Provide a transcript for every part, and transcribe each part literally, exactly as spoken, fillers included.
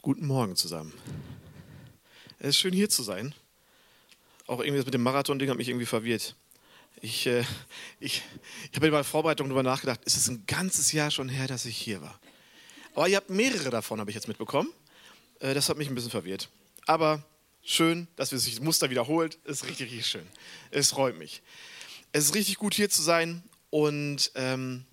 Guten Morgen zusammen. Es ist schön hier zu sein. Auch irgendwie das mit dem Marathon-Ding hat mich irgendwie verwirrt. Ich, äh, ich, ich habe bei der Vorbereitung darüber nachgedacht, es ist ein ganzes Jahr schon her, dass ich hier war. Aber ihr habt mehrere davon, habe ich jetzt mitbekommen. Äh, das hat mich ein bisschen verwirrt. Aber schön, dass wir sich das Muster wiederholt. Ist richtig, richtig schön. Es freut mich. Es ist richtig gut, hier zu sein und ähm,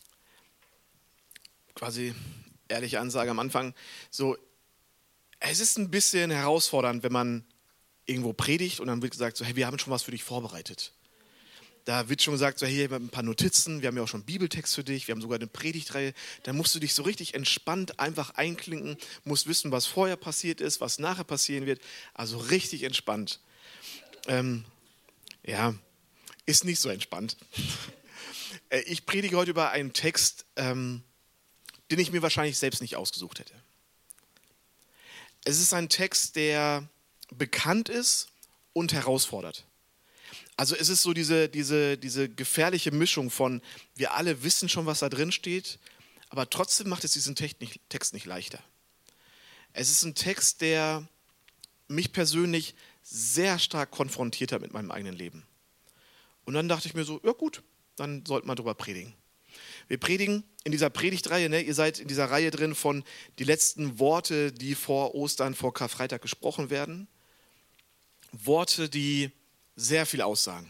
quasi ehrliche Ansage am Anfang, so, es ist ein bisschen herausfordernd, wenn man irgendwo predigt und dann wird gesagt, so, hey, wir haben schon was für dich vorbereitet. Da wird schon gesagt, so, hey, wir haben ein paar Notizen, wir haben ja auch schon Bibeltext für dich, wir haben sogar eine Predigtreihe. Da musst du dich so richtig entspannt einfach einklinken, musst wissen, was vorher passiert ist, was nachher passieren wird. Also richtig entspannt. Ähm, ja, ist nicht so entspannt. Ich predige heute über einen Text, ähm, den ich mir wahrscheinlich selbst nicht ausgesucht hätte. Es ist ein Text, der bekannt ist und herausfordert. Also es ist so diese, diese, diese gefährliche Mischung von, wir alle wissen schon, was da drin steht, aber trotzdem macht es diesen Text nicht, Text nicht leichter. Es ist ein Text, der mich persönlich sehr stark konfrontiert hat mit meinem eigenen Leben. Und dann dachte ich mir so, ja gut, dann sollte man darüber predigen. Wir predigen in dieser Predigtreihe, ne? Ihr seid in dieser Reihe drin von die letzten Worte, die vor Ostern, vor Karfreitag gesprochen werden. Worte, die sehr viel aussagen.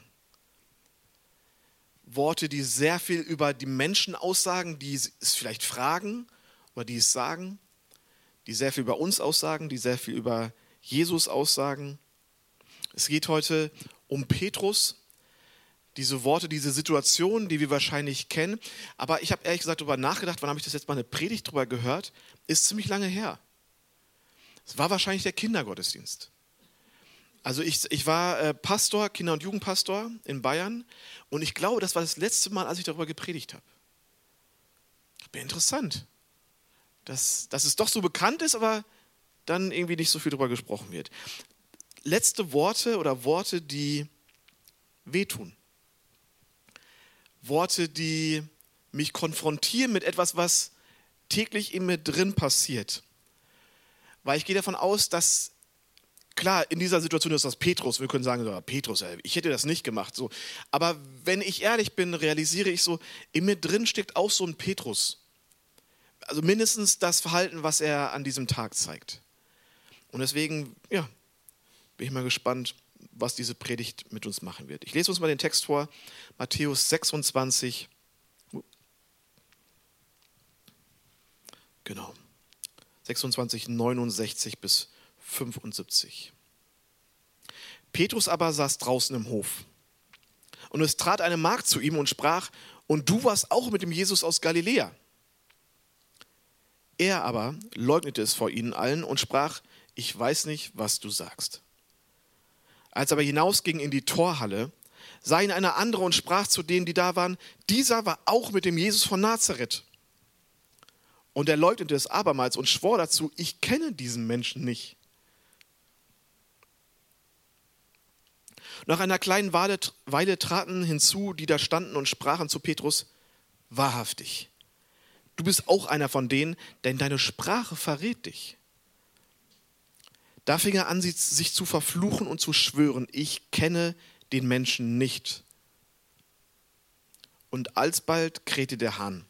Worte, die sehr viel über die Menschen aussagen, die es vielleicht fragen oder die es sagen, die sehr viel über uns aussagen, die sehr viel über Jesus aussagen. Es geht heute um Petrus. Diese Worte, diese Situation, die wir wahrscheinlich kennen. Aber ich habe ehrlich gesagt darüber nachgedacht, wann habe ich das jetzt mal eine Predigt darüber gehört, ist ziemlich lange her. Es war wahrscheinlich der Kindergottesdienst. Also ich, ich war äh, Pastor, Kinder- und Jugendpastor in Bayern und ich glaube, das war das letzte Mal, als ich darüber gepredigt habe. Wäre interessant, dass, dass es doch so bekannt ist, aber dann irgendwie nicht so viel darüber gesprochen wird. Letzte Worte oder Worte, die wehtun. Worte, die mich konfrontieren mit etwas, was täglich in mir drin passiert. Weil ich gehe davon aus, dass, klar, in dieser Situation ist das Petrus, wir können sagen, Petrus, ich hätte das nicht gemacht. So. Aber wenn ich ehrlich bin, realisiere ich so, in mir drin steckt auch so ein Petrus. Also mindestens das Verhalten, was er an diesem Tag zeigt. Und deswegen, ja, bin ich mal gespannt, was diese Predigt mit uns machen wird. Ich lese uns mal den Text vor, Matthäus sechsundzwanzig. Genau. sechsundzwanzig, neunundsechzig bis fünfundsiebzig. Petrus aber saß draußen im Hof. Und es trat eine Magd zu ihm und sprach, und du warst auch mit dem Jesus aus Galiläa. Er aber leugnete es vor ihnen allen und sprach, ich weiß nicht, was du sagst. Als er aber hinausging in die Torhalle, sah ihn eine andere und sprach zu denen, die da waren, dieser war auch mit dem Jesus von Nazareth. Und er leugnete es abermals und schwor dazu, ich kenne diesen Menschen nicht. Nach einer kleinen Weile, Weile traten hinzu, die da standen und sprachen zu Petrus, wahrhaftig, du bist auch einer von denen, denn deine Sprache verrät dich. Da fing er an, sich zu verfluchen und zu schwören, ich kenne den Menschen nicht. Und alsbald krähte der Hahn.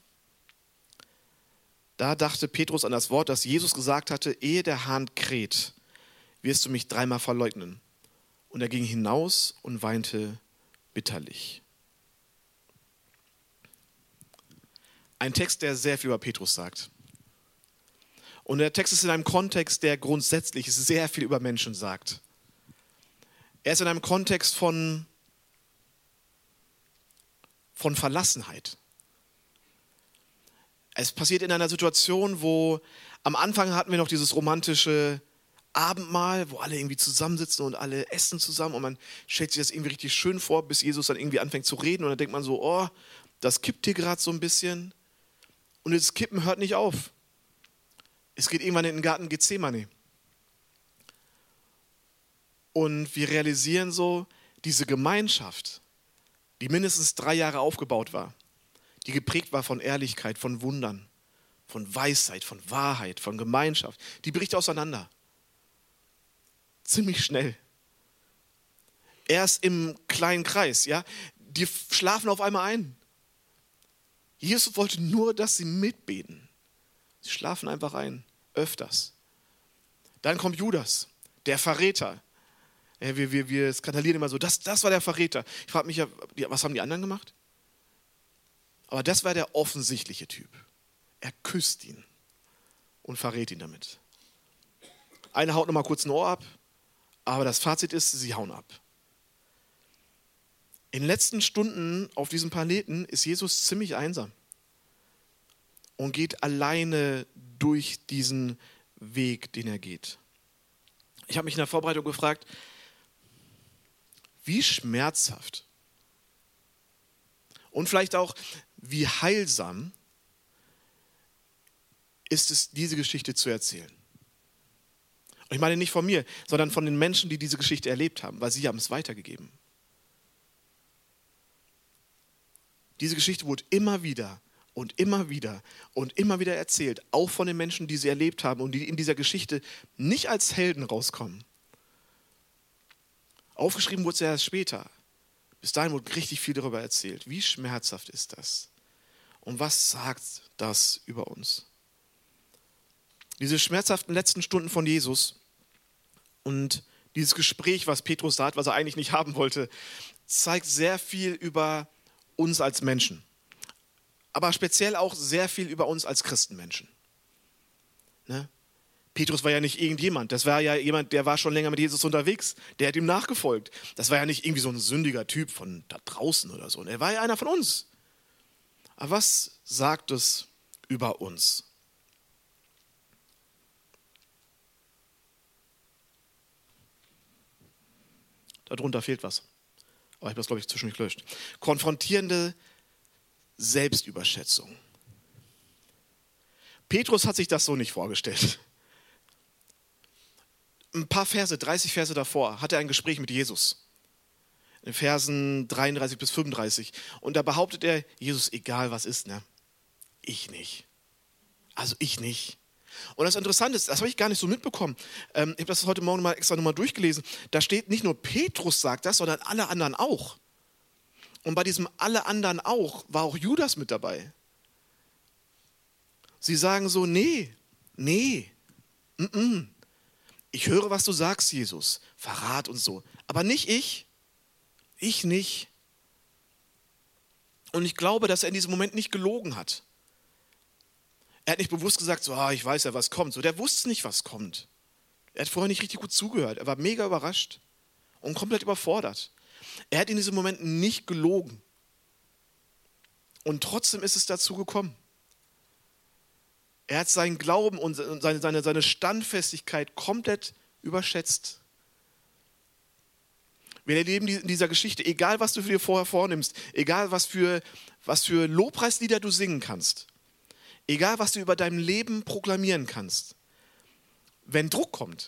Da dachte Petrus an das Wort, das Jesus gesagt hatte, ehe der Hahn kräht, wirst du mich dreimal verleugnen. Und er ging hinaus und weinte bitterlich. Ein Text, der sehr viel über Petrus sagt. Und der Text ist in einem Kontext, der grundsätzlich sehr viel über Menschen sagt. Er ist in einem Kontext von, von Verlassenheit. Es passiert in einer Situation, wo am Anfang hatten wir noch dieses romantische Abendmahl, wo alle irgendwie zusammensitzen und alle essen zusammen und man stellt sich das irgendwie richtig schön vor, bis Jesus dann irgendwie anfängt zu reden und dann denkt man so, oh, das kippt hier gerade so ein bisschen. Und das Kippen hört nicht auf. Es geht irgendwann in den Garten Gethsemane. Und wir realisieren so, diese Gemeinschaft, die mindestens drei Jahre aufgebaut war, die geprägt war von Ehrlichkeit, von Wundern, von Weisheit, von Wahrheit, von Gemeinschaft, die bricht auseinander. Ziemlich schnell. Erst im kleinen Kreis, ja. Die schlafen auf einmal ein. Jesus wollte nur, dass sie mitbeten. Sie schlafen einfach ein, öfters. Dann kommt Judas, der Verräter. Ja, wir, wir, wir skandalieren immer so, das, das war der Verräter. Ich frage mich ja, was haben die anderen gemacht? Aber das war der offensichtliche Typ. Er küsst ihn und verrät ihn damit. Einer haut nochmal kurz ein Ohr ab, aber das Fazit ist, sie hauen ab. In den letzten Stunden auf diesem Planeten ist Jesus ziemlich einsam und geht alleine durch diesen Weg, den er geht. Ich habe mich in der Vorbereitung gefragt, wie schmerzhaft und vielleicht auch wie heilsam ist es, diese Geschichte zu erzählen. Und ich meine nicht von mir, sondern von den Menschen, die diese Geschichte erlebt haben, weil sie haben es weitergegeben. Diese Geschichte wurde immer wieder und immer wieder und immer wieder erzählt, auch von den Menschen, die sie erlebt haben und die in dieser Geschichte nicht als Helden rauskommen. Aufgeschrieben wurde es erst später. Bis dahin wurde richtig viel darüber erzählt. Wie schmerzhaft ist das? Und was sagt das über uns? Diese schmerzhaften letzten Stunden von Jesus und dieses Gespräch, was Petrus sagt, was er eigentlich nicht haben wollte, zeigt sehr viel über uns als Menschen, aber speziell auch sehr viel über uns als Christenmenschen. Ne? Petrus war ja nicht irgendjemand, das war ja jemand, der war schon länger mit Jesus unterwegs, der hat ihm nachgefolgt. Das war ja nicht irgendwie so ein sündiger Typ von da draußen oder so, er war ja einer von uns. Aber was sagt es über uns? Darunter fehlt was. Aber ich habe das, glaube ich, zwischendurch gelöscht. Konfrontierende Selbstüberschätzung. Petrus hat sich das so nicht vorgestellt. Ein paar Verse, dreißig Verse davor, hat er ein Gespräch mit Jesus. In Versen dreiunddreißig bis fünfunddreißig. Und da behauptet er, Jesus, egal was ist, ne? Ich nicht. Also ich nicht. Und das Interessante ist, das habe ich gar nicht so mitbekommen. Ähm, ich habe das heute Morgen mal extra nochmal durchgelesen. Da steht nicht nur Petrus sagt das, sondern alle anderen auch. Und bei diesem alle anderen auch war auch Judas mit dabei. Sie sagen so, nee, nee, mm -mm. Ich höre, was du sagst, Jesus. Verrat uns so. Aber nicht ich. Ich nicht. Und ich glaube, dass er in diesem Moment nicht gelogen hat. Er hat nicht bewusst gesagt, so, ah, ich weiß ja, was kommt. So, der wusste nicht, was kommt. Er hat vorher nicht richtig gut zugehört. Er war mega überrascht und komplett überfordert. Er hat in diesem Moment nicht gelogen. Und trotzdem ist es dazu gekommen. Er hat seinen Glauben und seine, seine, seine Standfestigkeit komplett überschätzt. Wir erleben in dieser Geschichte, egal was du dir vorher vornimmst, egal was für, was für Lobpreislieder du singen kannst, egal, was du über dein Leben proklamieren kannst, wenn Druck kommt,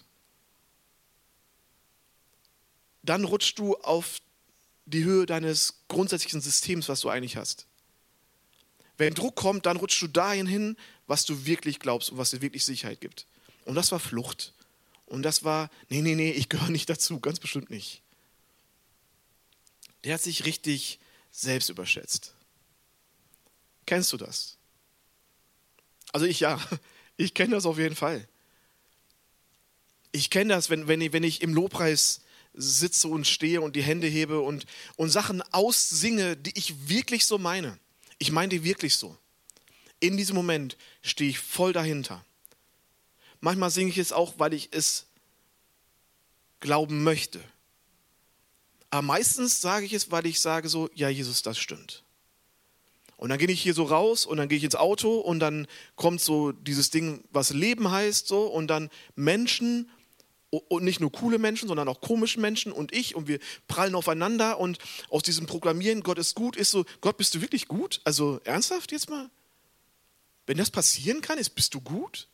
dann rutschst du auf die Höhe deines grundsätzlichen Systems, was du eigentlich hast. Wenn Druck kommt, dann rutschst du dahin hin, was du wirklich glaubst und was dir wirklich Sicherheit gibt. Und das war Flucht. Und das war, nee, nee, nee, ich gehöre nicht dazu, ganz bestimmt nicht. Der hat sich richtig selbst überschätzt. Kennst du das? Also ich ja, ich kenne das auf jeden Fall. Ich kenne das, wenn, wenn, ich, wenn ich im Lobpreis sitze und stehe und die Hände hebe und, und Sachen aussinge, die ich wirklich so meine. Ich meine die wirklich so. In diesem Moment stehe ich voll dahinter. Manchmal singe ich es auch, weil ich es glauben möchte. Aber meistens sage ich es, weil ich sage so, ja Jesus, das stimmt. Und dann gehe ich hier so raus und dann gehe ich ins Auto und dann kommt so dieses Ding, was Leben heißt, so, und dann Menschen, und nicht nur coole Menschen, sondern auch komische Menschen und ich, und wir prallen aufeinander, und aus diesem Proklamieren, Gott ist gut, ist so, Gott, bist du wirklich gut? Also ernsthaft jetzt mal? Wenn das passieren kann, ist, bist du gut?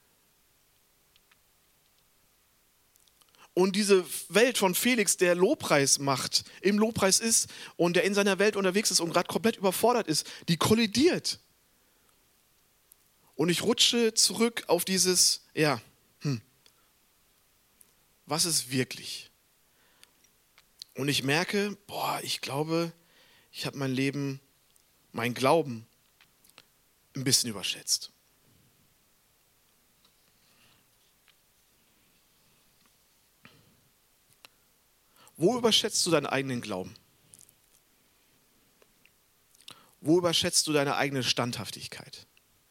Und diese Welt von Felix, der Lobpreis macht, im Lobpreis ist und der in seiner Welt unterwegs ist und gerade komplett überfordert ist, die kollidiert. Und ich rutsche zurück auf dieses, ja, hm, was ist wirklich? Und ich merke, boah, ich glaube, ich habe mein Leben, mein Glauben ein bisschen überschätzt. Wo überschätzt du deinen eigenen Glauben? Wo überschätzt du deine eigene Standhaftigkeit?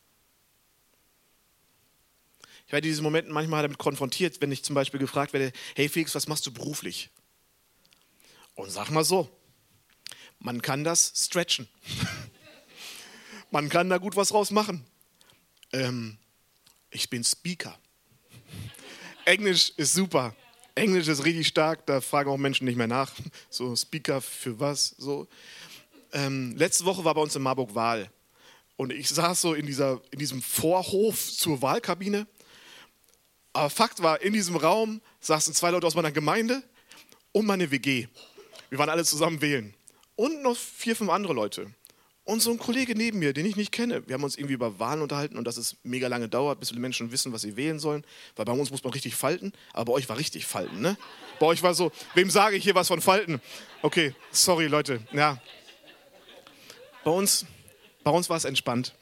Ich werde in diesen Momenten manchmal damit konfrontiert, wenn ich zum Beispiel gefragt werde, hey Felix, was machst du beruflich? Und sag mal so, man kann das stretchen. Man kann da gut was raus machen. Ähm, ich bin Speaker. Englisch ist super. Englisch ist richtig stark, da fragen auch Menschen nicht mehr nach. So, Speaker für was? So. Ähm, letzte Woche war bei uns in Marburg Wahl. Und ich saß so in, dieser, in diesem Vorhof zur Wahlkabine. Aber Fakt war, in diesem Raum saßen zwei Leute aus meiner Gemeinde und meine W G. Wir waren alle zusammen wählen. Und noch vier, fünf andere Leute. Und so ein Kollege neben mir, den ich nicht kenne. Wir haben uns irgendwie über Wahlen unterhalten und dass es mega lange dauert, bis die Menschen wissen, was sie wählen sollen. Weil bei uns muss man richtig falten, aber bei euch war richtig falten, ne? Bei euch war so, wem sage ich hier was von falten? Okay, sorry Leute, ja. Bei uns, bei uns war es entspannt.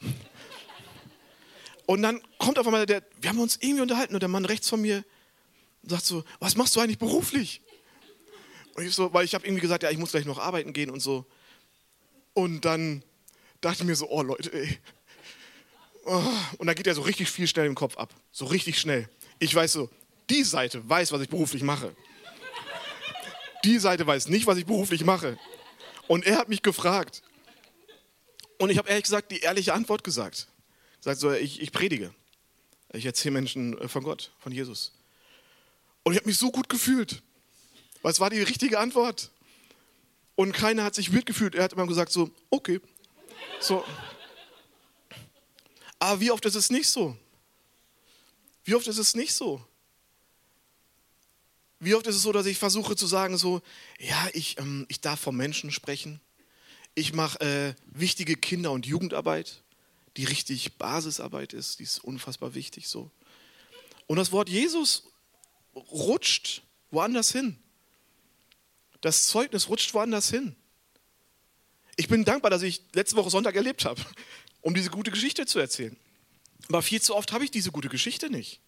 Und dann kommt auf einmal der, wir haben uns irgendwie unterhalten und der Mann rechts von mir sagt so, was machst du eigentlich beruflich? Und ich so, weil ich habe irgendwie gesagt, ja, ich muss gleich noch arbeiten gehen und so. Und dann dachte ich mir so, oh Leute, ey. Oh. Und dann geht er so richtig viel schnell im Kopf ab. So richtig schnell. Ich weiß so, die Seite weiß, was ich beruflich mache. Die Seite weiß nicht, was ich beruflich mache. Und er hat mich gefragt. Und ich habe ehrlich gesagt die ehrliche Antwort gesagt. Sagt so, ich, ich predige. Ich erzähle Menschen von Gott, von Jesus. Und ich habe mich so gut gefühlt. Weil es war die richtige Antwort. Und keiner hat sich weird gefühlt. Er hat immer gesagt so, okay. So. Aber wie oft ist es nicht so? Wie oft ist es nicht so? Wie oft ist es so, dass ich versuche zu sagen so, ja, ich, ähm, ich darf vom Menschen sprechen. Ich mache äh, wichtige Kinder- und Jugendarbeit, die richtig Basisarbeit ist, die ist unfassbar wichtig so. Und das Wort Jesus rutscht woanders hin. Das Zeugnis rutscht woanders hin. Ich bin dankbar, dass ich letzte Woche Sonntag erlebt habe, um diese gute Geschichte zu erzählen. Aber viel zu oft habe ich diese gute Geschichte nicht.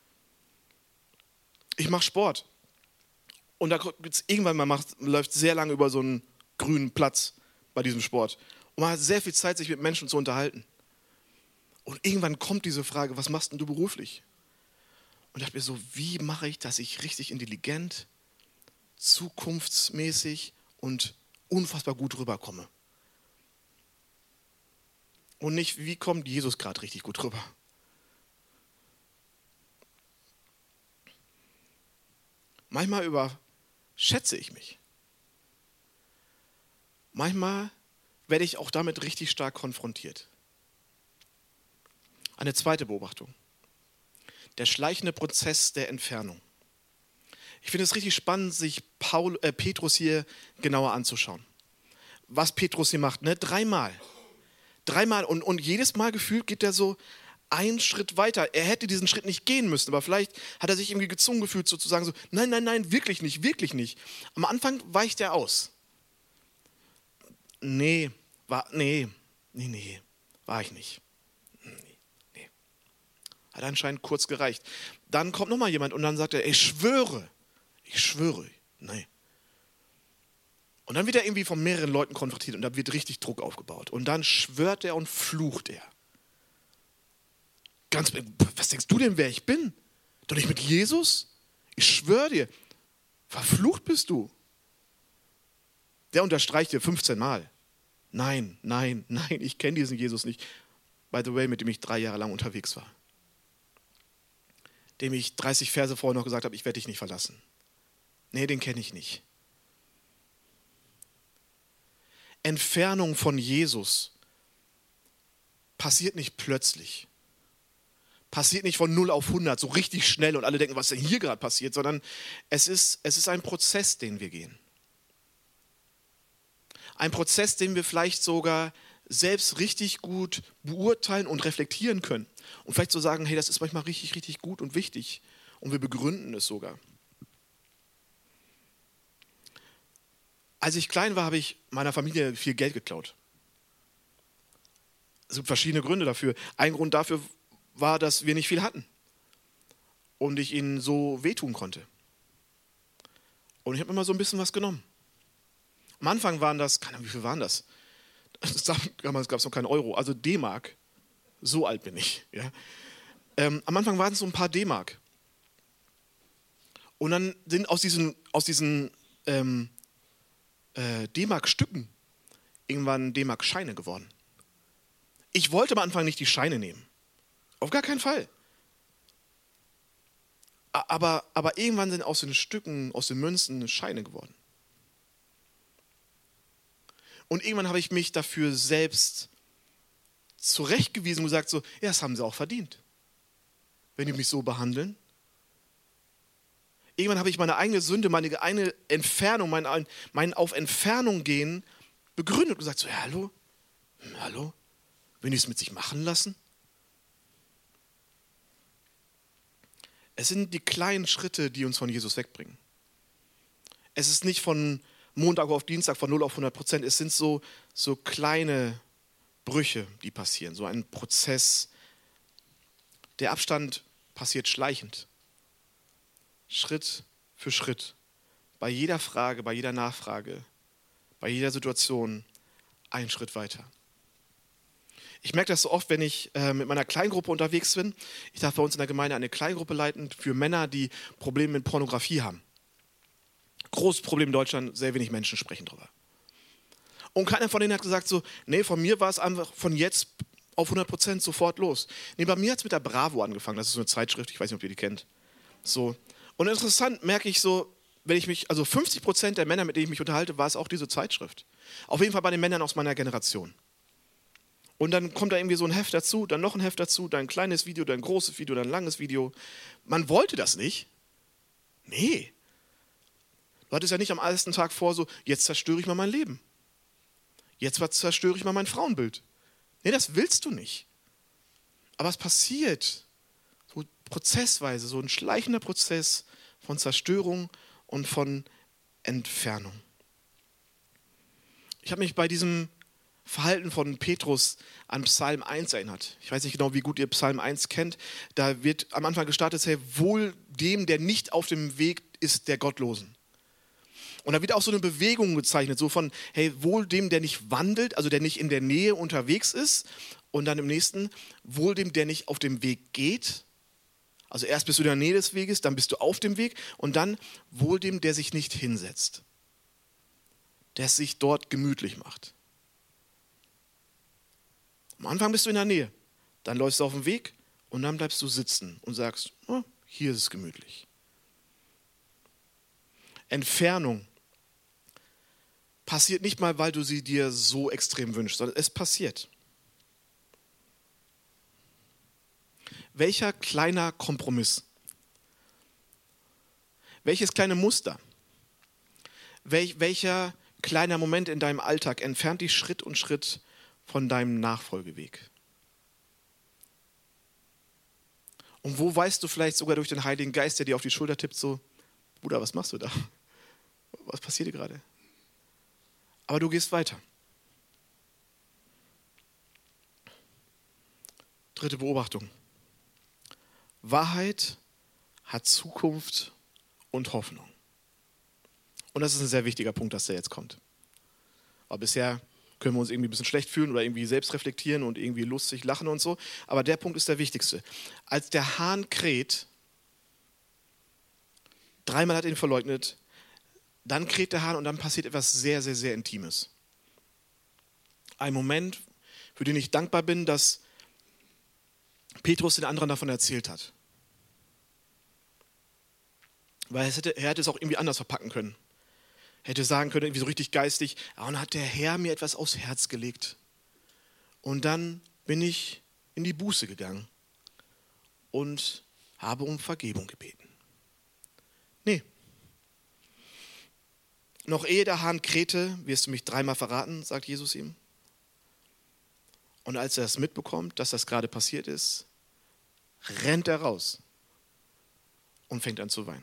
Ich mache Sport. Und da gibt's irgendwann mal macht, läuft sehr lange über so einen grünen Platz bei diesem Sport. Und man hat sehr viel Zeit, sich mit Menschen zu unterhalten. Und irgendwann kommt diese Frage, was machst denn du beruflich? Und ich dachte mir so, wie mache ich, dass ich richtig intelligent, zukunftsmäßig und unfassbar gut rüberkomme? Und nicht, wie kommt Jesus gerade richtig gut rüber? Manchmal überschätze ich mich. Manchmal werde ich auch damit richtig stark konfrontiert. Eine zweite Beobachtung. Der schleichende Prozess der Entfernung. Ich finde es richtig spannend, sich Paul, äh, Petrus hier genauer anzuschauen. Was Petrus hier macht, ne? Dreimal. Dreimal und, und jedes Mal gefühlt geht er so einen Schritt weiter. Er hätte diesen Schritt nicht gehen müssen, aber vielleicht hat er sich irgendwie gezwungen gefühlt, sozusagen so, nein, nein, nein, wirklich nicht, wirklich nicht. Am Anfang weicht er aus. Nee, war, nee, nee, nee, war ich nicht. Nee, nee. Hat anscheinend kurz gereicht. Dann kommt nochmal jemand und dann sagt er, ich schwöre, ich schwöre, nee. Und dann wird er irgendwie von mehreren Leuten konfrontiert und da wird richtig Druck aufgebaut. Und dann schwört er und flucht er. Ganz, was denkst du denn, wer ich bin? Doch nicht mit Jesus? Ich schwöre dir, verflucht bist du. Der unterstreicht dir fünfzehn Mal. Nein, nein, nein, ich kenne diesen Jesus nicht. By the way, mit dem ich drei Jahre lang unterwegs war. Dem ich dreißig Verse vorher noch gesagt habe, ich werde dich nicht verlassen. Nee, den kenne ich nicht. Entfernung von Jesus passiert nicht plötzlich. Passiert nicht von null auf hundert, so richtig schnell und alle denken, was ist denn hier gerade passiert, sondern es ist, es ist ein Prozess, den wir gehen. Ein Prozess, den wir vielleicht sogar selbst richtig gut beurteilen und reflektieren können. Und vielleicht zu sagen, hey, das ist manchmal richtig, richtig gut und wichtig. Und wir begründen es sogar. Als ich klein war, habe ich meiner Familie viel Geld geklaut. Es gibt verschiedene Gründe dafür. Ein Grund dafür war, dass wir nicht viel hatten. Und ich ihnen so wehtun konnte. Und ich habe immer so ein bisschen was genommen. Am Anfang waren das, keine Ahnung, wie viel waren das? Damals gab es noch keinen Euro, also D-Mark. So alt bin ich. Ja. Ähm, am Anfang waren es so ein paar D-Mark. Und dann sind aus diesen, aus diesen ähm, äh, D-Mark-Stücken irgendwann D-Mark-Scheine geworden. Ich wollte am Anfang nicht die Scheine nehmen. Auf gar keinen Fall. Aber, aber irgendwann sind aus den Stücken, aus den Münzen Scheine geworden. Und irgendwann habe ich mich dafür selbst zurechtgewiesen und gesagt, so, ja, das haben sie auch verdient, wenn die mich so behandeln. Irgendwann habe ich meine eigene Sünde, meine eigene Entfernung, mein, mein auf Entfernung gehen begründet und gesagt, so, ja, hallo, hallo, wenn die es mit sich machen lassen? Es sind die kleinen Schritte, die uns von Jesus wegbringen. Es ist nicht von Montag auf Dienstag von null auf hundert Prozent. Es sind so, so kleine Brüche, die passieren. So ein Prozess. Der Abstand passiert schleichend. Schritt für Schritt. Bei jeder Frage, bei jeder Nachfrage, bei jeder Situation einen Schritt weiter. Ich merke das so oft, wenn ich äh, mit meiner Kleingruppe unterwegs bin. Ich darf bei uns in der Gemeinde eine Kleingruppe leiten für Männer, die Probleme mit Pornografie haben. Großes Problem in Deutschland, sehr wenig Menschen sprechen darüber. Und keiner von denen hat gesagt so, nee, von mir war es einfach von jetzt auf hundert Prozent sofort los. Nee, bei mir hat es mit der Bravo angefangen, das ist so eine Zeitschrift, ich weiß nicht, ob ihr die kennt. So. Und interessant merke ich so, wenn ich mich, also fünfzig Prozent der Männer, mit denen ich mich unterhalte, war es auch diese Zeitschrift. Auf jeden Fall bei den Männern aus meiner Generation. Und dann kommt da irgendwie so ein Heft dazu, dann noch ein Heft dazu, dann ein kleines Video, dann ein großes Video, dann ein langes Video. Man wollte das nicht. Nee. Du hattest ja nicht am ersten Tag vor, so, jetzt zerstöre ich mal mein Leben. Jetzt zerstöre ich mal mein Frauenbild. Nee, das willst du nicht. Aber es passiert so prozessweise, so ein schleichender Prozess von Zerstörung und von Entfernung. Ich habe mich bei diesem Verhalten von Petrus an Psalm eins erinnert. Ich weiß nicht genau, wie gut ihr Psalm eins kennt. Da wird am Anfang gestartet, hey, wohl dem, der nicht auf dem Weg ist der Gottlosen. Und da wird auch so eine Bewegung gezeichnet, so von, hey, wohl dem, der nicht wandelt, also der nicht in der Nähe unterwegs ist. Und dann im nächsten, wohl dem, der nicht auf dem Weg geht. Also erst bist du in der Nähe des Weges, dann bist du auf dem Weg. Und dann wohl dem, der sich nicht hinsetzt. Der es sich dort gemütlich macht. Am Anfang bist du in der Nähe, dann läufst du auf dem Weg und dann bleibst du sitzen und sagst, oh, hier ist es gemütlich. Entfernung passiert nicht mal, weil du sie dir so extrem wünschst, sondern es passiert. Welcher kleiner Kompromiss? Welches kleine Muster? Welch, welcher kleiner Moment in deinem Alltag entfernt dich Schritt und Schritt von deinem Nachfolgeweg? Und wo weißt du vielleicht sogar durch den Heiligen Geist, der dir auf die Schulter tippt, so, Bruder, was machst du da? Was passiert dir gerade? Aber du gehst weiter. Dritte Beobachtung. Wahrheit hat Zukunft und Hoffnung. Und das ist ein sehr wichtiger Punkt, dass der jetzt kommt. Aber bisher können wir uns irgendwie ein bisschen schlecht fühlen oder irgendwie selbst reflektieren und irgendwie lustig lachen und so. Aber der Punkt ist der wichtigste. Als der Hahn kräht, dreimal hat er ihn verleugnet, dann kräht der Hahn und dann passiert etwas sehr, sehr, sehr Intimes. Ein Moment, für den ich dankbar bin, dass Petrus den anderen davon erzählt hat. Weil es hätte, er hätte es auch irgendwie anders verpacken können. Er hätte sagen können, irgendwie so richtig geistig, und dann hat der Herr mir etwas aufs Herz gelegt. Und dann bin ich in die Buße gegangen und habe um Vergebung gebeten. Nee. Noch ehe der Hahn krähte, wirst du mich dreimal verraten, sagt Jesus ihm. Und als er es mitbekommt, dass das gerade passiert ist, rennt er raus und fängt an zu weinen.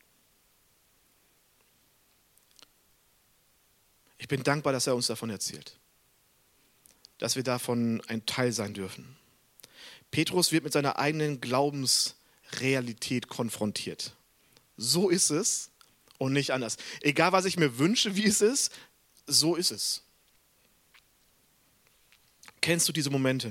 Ich bin dankbar, dass er uns davon erzählt, dass wir davon ein Teil sein dürfen. Petrus wird mit seiner eigenen Glaubensrealität konfrontiert. So ist es und nicht anders. Egal, was ich mir wünsche, wie es ist, so ist es. Kennst du diese Momente?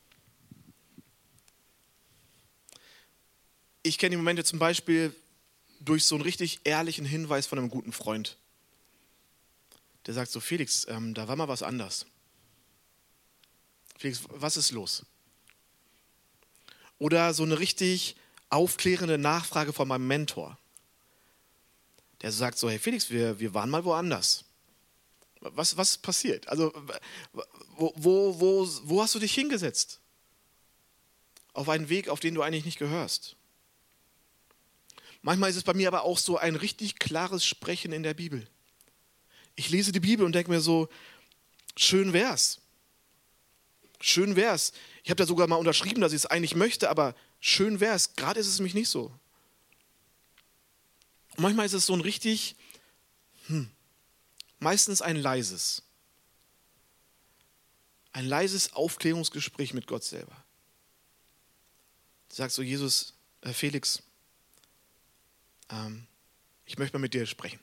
Ich kenne die Momente zum Beispiel durch so einen richtig ehrlichen Hinweis von einem guten Freund. Der sagt so, Felix, ähm, da war mal was anders. Felix, was ist los? Oder so eine richtig aufklärende Nachfrage von meinem Mentor. Der sagt so, hey Felix, wir, wir waren mal woanders. Was, was ist passiert? Also, wo, wo, wo, wo hast du dich hingesetzt? Auf einen Weg, auf den du eigentlich nicht gehörst. Manchmal ist es bei mir aber auch so ein richtig klares Sprechen in der Bibel. Ich lese die Bibel und denke mir so, schön wär's. Schön wär's. Ich habe da sogar mal unterschrieben, dass ich es eigentlich möchte, aber schön wär's. Gerade ist es nämlich nicht so. Und manchmal ist es so ein richtig, hm, meistens ein leises, ein leises Aufklärungsgespräch mit Gott selber. Du sagst so, Jesus, äh Felix, ähm, ich möchte mal mit dir sprechen.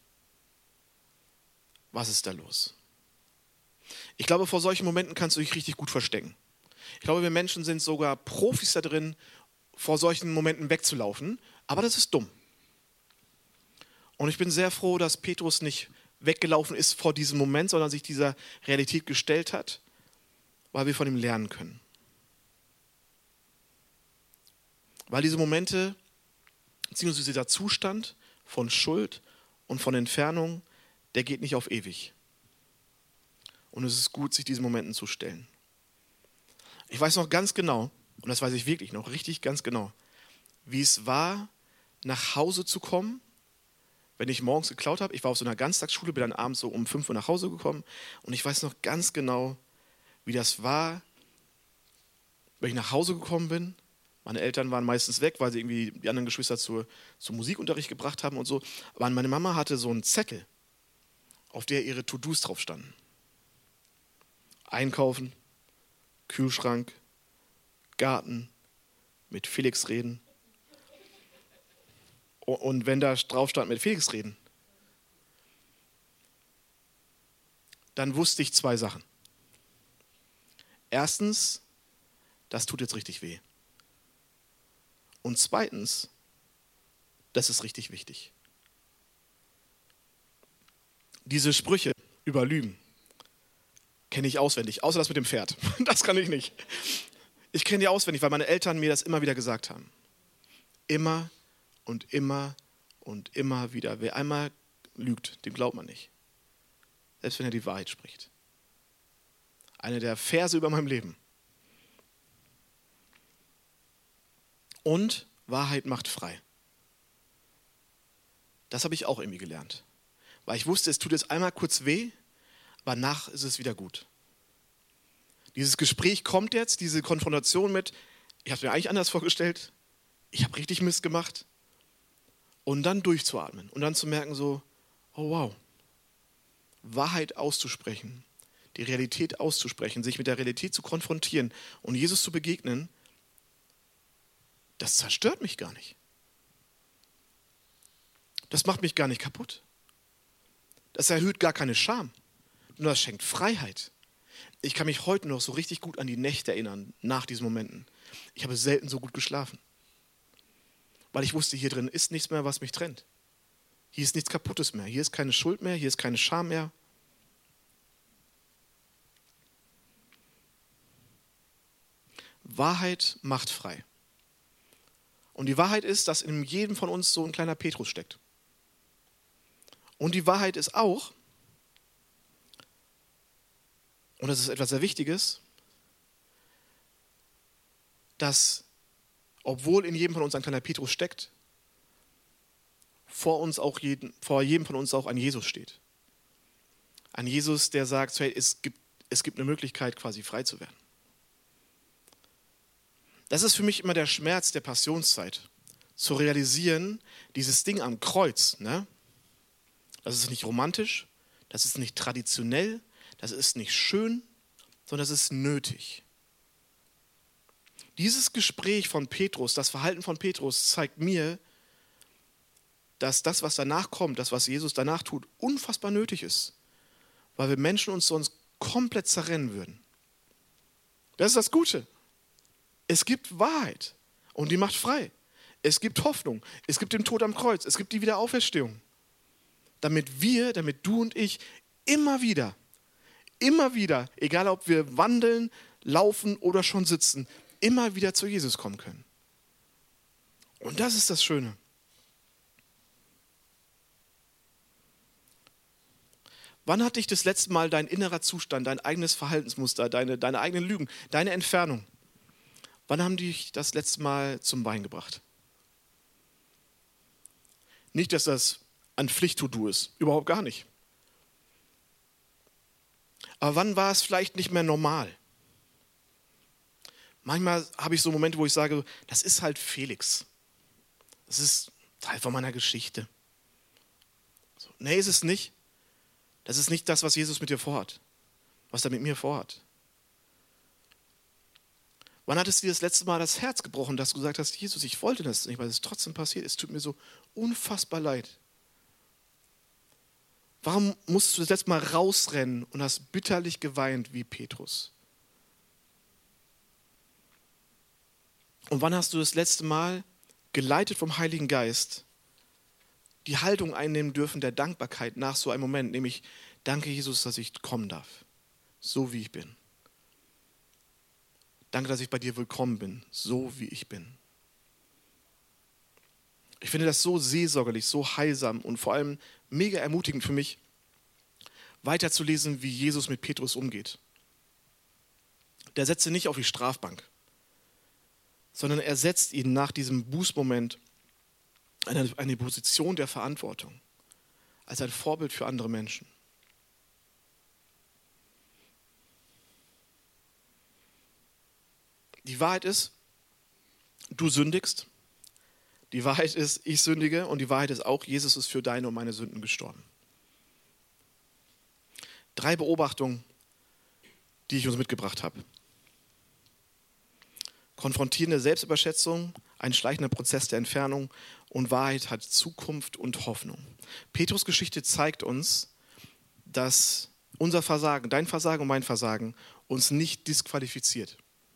Was ist da los? Ich glaube, vor solchen Momenten kannst du dich richtig gut verstecken. Ich glaube, wir Menschen sind sogar Profis da drin, vor solchen Momenten wegzulaufen, aber das ist dumm. Und ich bin sehr froh, dass Petrus nicht weggelaufen ist vor diesem Moment, sondern sich dieser Realität gestellt hat, weil wir von ihm lernen können. Weil diese Momente, beziehungsweise dieser Zustand von Schuld und von Entfernung, der geht nicht auf ewig. Und es ist gut, sich diesen Momenten zu stellen. Ich weiß noch ganz genau, und das weiß ich wirklich noch richtig ganz genau, wie es war, nach Hause zu kommen, wenn ich morgens geklaut habe. Ich war auf so einer Ganztagsschule, bin dann abends so um fünf Uhr nach Hause gekommen und ich weiß noch ganz genau, wie das war, wenn ich nach Hause gekommen bin. Meine Eltern waren meistens weg, weil sie irgendwie die anderen Geschwister zu, zum Musikunterricht gebracht haben und so. Aber meine Mama hatte so einen Zettel, auf der ihre To-Dos drauf standen. Einkaufen, Kühlschrank, Garten, mit Felix reden. Und wenn da drauf stand, mit Felix reden, dann wusste ich zwei Sachen. Erstens, das tut jetzt richtig weh. Und zweitens, das ist richtig wichtig. Diese Sprüche über Lügen kenne ich auswendig, außer das mit dem Pferd. Das kann ich nicht. Ich kenne die auswendig, weil meine Eltern mir das immer wieder gesagt haben. Immer und immer und immer wieder. Wer einmal lügt, dem glaubt man nicht. Selbst wenn er die Wahrheit spricht. Eine der Verse über meinem Leben. Und Wahrheit macht frei. Das habe ich auch irgendwie gelernt. Weil ich wusste, es tut jetzt einmal kurz weh, aber danach ist es wieder gut. Dieses Gespräch kommt jetzt, diese Konfrontation mit, ich habe es mir eigentlich anders vorgestellt, ich habe richtig Mist gemacht. Und dann durchzuatmen und dann zu merken so, oh wow, Wahrheit auszusprechen, die Realität auszusprechen, sich mit der Realität zu konfrontieren und Jesus zu begegnen, das zerstört mich gar nicht. Das macht mich gar nicht kaputt. Das erhöht gar keine Scham. Nur das schenkt Freiheit. Ich kann mich heute noch so richtig gut an die Nächte erinnern, nach diesen Momenten. Ich habe selten so gut geschlafen. Weil ich wusste, hier drin ist nichts mehr, was mich trennt. Hier ist nichts Kaputtes mehr. Hier ist keine Schuld mehr, hier ist keine Scham mehr. Wahrheit macht frei. Und die Wahrheit ist, dass in jedem von uns so ein kleiner Petrus steckt. Und die Wahrheit ist auch, und das ist etwas sehr Wichtiges, dass, obwohl in jedem von uns ein kleiner Petrus steckt, vor, uns auch jeden, vor jedem von uns auch ein Jesus steht. Ein Jesus, der sagt, hey, es gibt, es gibt eine Möglichkeit, quasi frei zu werden. Das ist für mich immer der Schmerz der Passionszeit. Zu realisieren, dieses Ding am Kreuz, ne? Das ist nicht romantisch, das ist nicht traditionell, das ist nicht schön, sondern das ist nötig. Dieses Gespräch von Petrus, das Verhalten von Petrus zeigt mir, dass das, was danach kommt, das, was Jesus danach tut, unfassbar nötig ist. Weil wir Menschen uns sonst komplett zerrennen würden. Das ist das Gute. Es gibt Wahrheit und die macht frei. Es gibt Hoffnung. Es gibt den Tod am Kreuz. Es gibt die Wiederauferstehung. Damit wir, damit du und ich immer wieder, immer wieder, egal ob wir wandeln, laufen oder schon sitzen, immer wieder zu Jesus kommen können. Und das ist das Schöne. Wann hat dich das letzte Mal dein innerer Zustand, dein eigenes Verhaltensmuster, deine, deine eigenen Lügen, deine Entfernung, wann haben die dich das letzte Mal zum Bein gebracht? Nicht, dass das ein Pflicht-to-do ist, überhaupt gar nicht. Aber wann war es vielleicht nicht mehr normal? Manchmal habe ich so Momente, wo ich sage, das ist halt Felix. Das ist Teil von meiner Geschichte. So, nee, ist es nicht. Das ist nicht das, was Jesus mit dir vorhat, was er mit mir vorhat. Wann hat es dir das letzte Mal das Herz gebrochen, dass du gesagt hast, Jesus, ich wollte das nicht, weil es trotzdem passiert. Es tut mir so unfassbar leid. Warum musst du das letzte Mal rausrennen und hast bitterlich geweint wie Petrus? Und wann hast du das letzte Mal, geleitet vom Heiligen Geist, die Haltung einnehmen dürfen der Dankbarkeit nach so einem Moment, nämlich, danke Jesus, dass ich kommen darf, so wie ich bin. Danke, dass ich bei dir willkommen bin, so wie ich bin. Ich finde das so seelsorgerlich, so heilsam und vor allem mega ermutigend für mich, weiterzulesen, wie Jesus mit Petrus umgeht. Der setzt ihn nicht auf die Strafbank, sondern er setzt ihn nach diesem Bußmoment eine, eine Position der Verantwortung, als ein Vorbild für andere Menschen. Die Wahrheit ist, du sündigst. Die Wahrheit ist, ich sündige. Und die Wahrheit ist auch, Jesus ist für deine und meine Sünden gestorben. Drei Beobachtungen, die ich uns mitgebracht habe. Konfrontierende Selbstüberschätzung, ein schleichender Prozess der Entfernung und Wahrheit hat Zukunft und Hoffnung. Petrus' Geschichte zeigt uns, dass unser Versagen, dein Versagen und mein Versagen uns nicht disqualifiziert.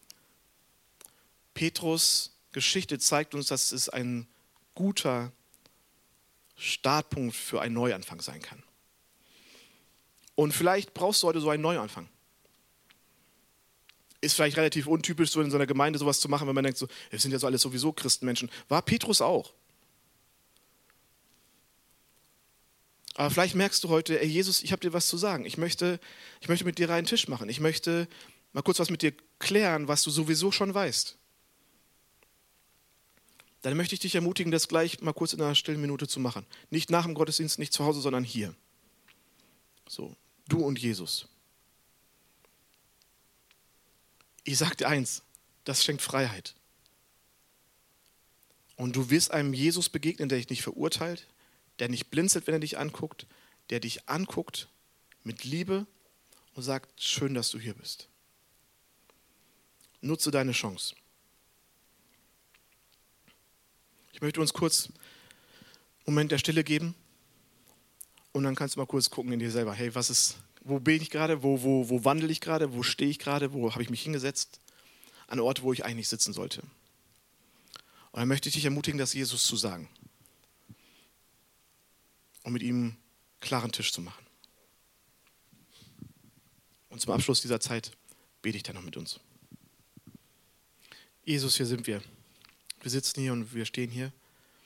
Petrus' Geschichte zeigt uns, dass es ein guter Startpunkt für einen Neuanfang sein kann. Und vielleicht brauchst du heute so einen Neuanfang. Ist vielleicht relativ untypisch, so in so einer Gemeinde sowas zu machen, wenn man denkt, so, wir sind ja so alles sowieso Christenmenschen. War Petrus auch. Aber vielleicht merkst du heute, ey Jesus, ich habe dir was zu sagen. Ich möchte, ich möchte mit dir reinen Tisch machen. Ich möchte mal kurz was mit dir klären, was du sowieso schon weißt. Dann möchte ich dich ermutigen, das gleich mal kurz in einer stillen Minute zu machen. Nicht nach dem Gottesdienst, nicht zu Hause, sondern hier. So, du und Jesus. Ich sage dir eins, das schenkt Freiheit. Und du wirst einem Jesus begegnen, der dich nicht verurteilt, der nicht blinzelt, wenn er dich anguckt, der dich anguckt mit Liebe und sagt, schön, dass du hier bist. Nutze deine Chance. Ich möchte uns kurz einen Moment der Stille geben und dann kannst du mal kurz gucken in dir selber, hey, was ist, wo bin ich gerade, wo, wo, wo wandle ich gerade, wo stehe ich gerade, wo habe ich mich hingesetzt, an Orte, wo ich eigentlich sitzen sollte. Und dann möchte ich dich ermutigen, das Jesus zu sagen und mit ihm einen klaren Tisch zu machen. Und zum Abschluss dieser Zeit bete ich dann noch mit uns. Jesus, hier sind wir. Wir sitzen hier und wir stehen hier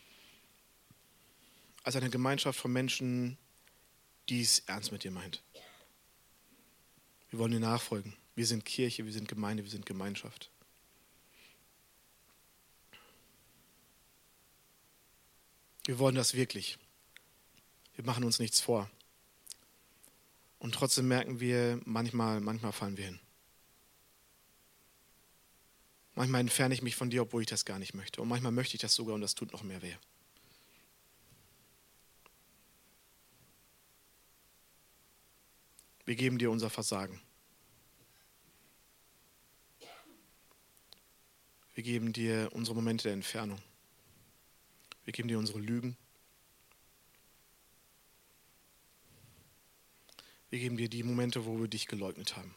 als eine Gemeinschaft von Menschen, die es ernst mit dir meint. Wir wollen dir nachfolgen. Wir sind Kirche, wir sind Gemeinde, wir sind Gemeinschaft. Wir wollen das wirklich. Wir machen uns nichts vor. Und trotzdem merken wir, manchmal, manchmal fallen wir hin. Manchmal entferne ich mich von dir, obwohl ich das gar nicht möchte. Und manchmal möchte ich das sogar und das tut noch mehr weh. Wir geben dir unser Versagen. Wir geben dir unsere Momente der Entfernung. Wir geben dir unsere Lügen. Wir geben dir die Momente, wo wir dich geleugnet haben.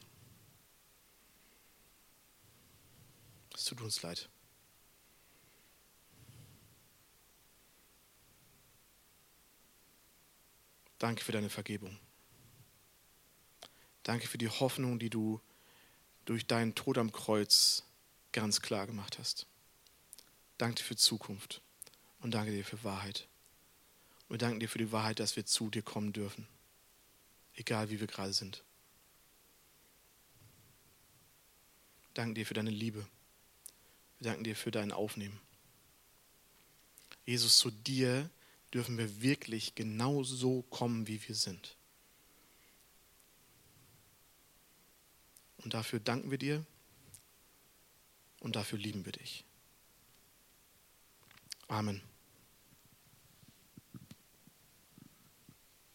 Es tut uns leid. Danke für deine Vergebung. Danke für die Hoffnung, die du durch deinen Tod am Kreuz ganz klar gemacht hast. Danke dir für Zukunft und danke dir für Wahrheit. Und wir danken dir für die Wahrheit, dass wir zu dir kommen dürfen, egal wie wir gerade sind. Wir danken dir für deine Liebe. Wir danken dir für dein Aufnehmen. Jesus, zu dir dürfen wir wirklich genau so kommen, wie wir sind. Und dafür danken wir dir und dafür lieben wir dich. Amen.